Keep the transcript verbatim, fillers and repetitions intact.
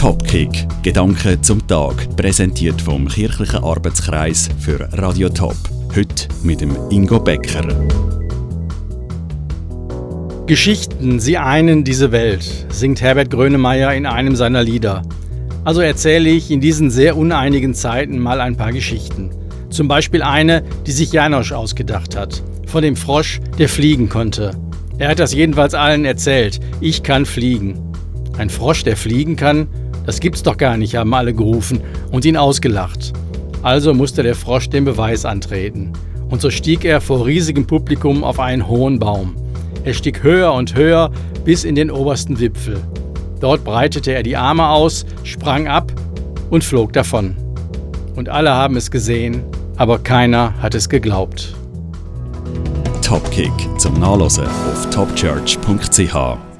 Topkick, Gedanken zum Tag, präsentiert vom Kirchlichen Arbeitskreis für Radio Top. Heute mit dem Ingo Becker. Geschichten, sie einen diese Welt, singt Herbert Grönemeyer in einem seiner Lieder. Also erzähle ich in diesen sehr uneinigen Zeiten mal ein paar Geschichten. Zum Beispiel eine, die sich Janosch ausgedacht hat, von dem Frosch, der fliegen konnte. Er hat das jedenfalls allen erzählt, ich kann fliegen. Ein Frosch, der fliegen kann, das gibt's doch gar nicht, haben alle gerufen und ihn ausgelacht. Also musste der Frosch den Beweis antreten. Und so stieg er vor riesigem Publikum auf einen hohen Baum. Er stieg höher und höher bis in den obersten Wipfel. Dort breitete er die Arme aus, sprang ab und flog davon. Und alle haben es gesehen, aber keiner hat es geglaubt. Topkick zum Nachlesen auf topchurch punkt c h.